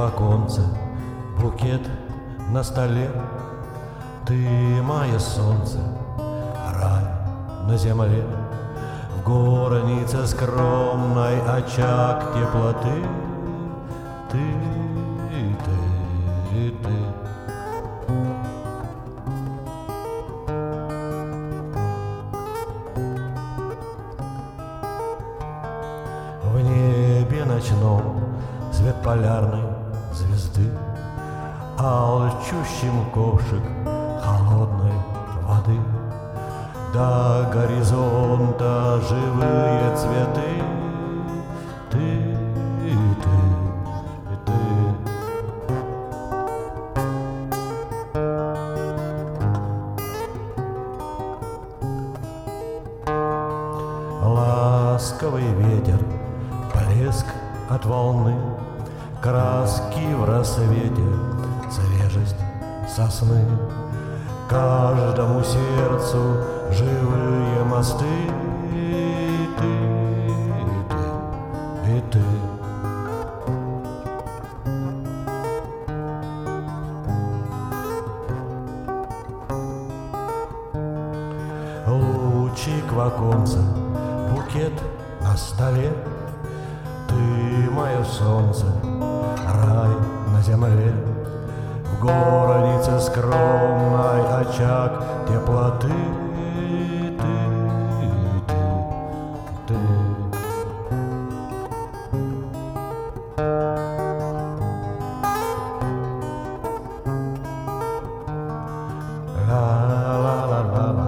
оконце, букет на столе. Ты мое солнце, рай на земле, в горнице скромной очаг теплоты. Ты. В небе ночном свет полярной звезды, алчущим ковшик холодной воды. До горизонта живые цветы. Ты. Ласковый ветер, плеск от волны, краски в рассвете, свежесть сосны. Каждому сердцу живые мосты. Ты. Лучик в оконце, букет на столе. Ты мое солнце, рай на земле, в горнице скромной очаг теплоты. Ты. La la la la la.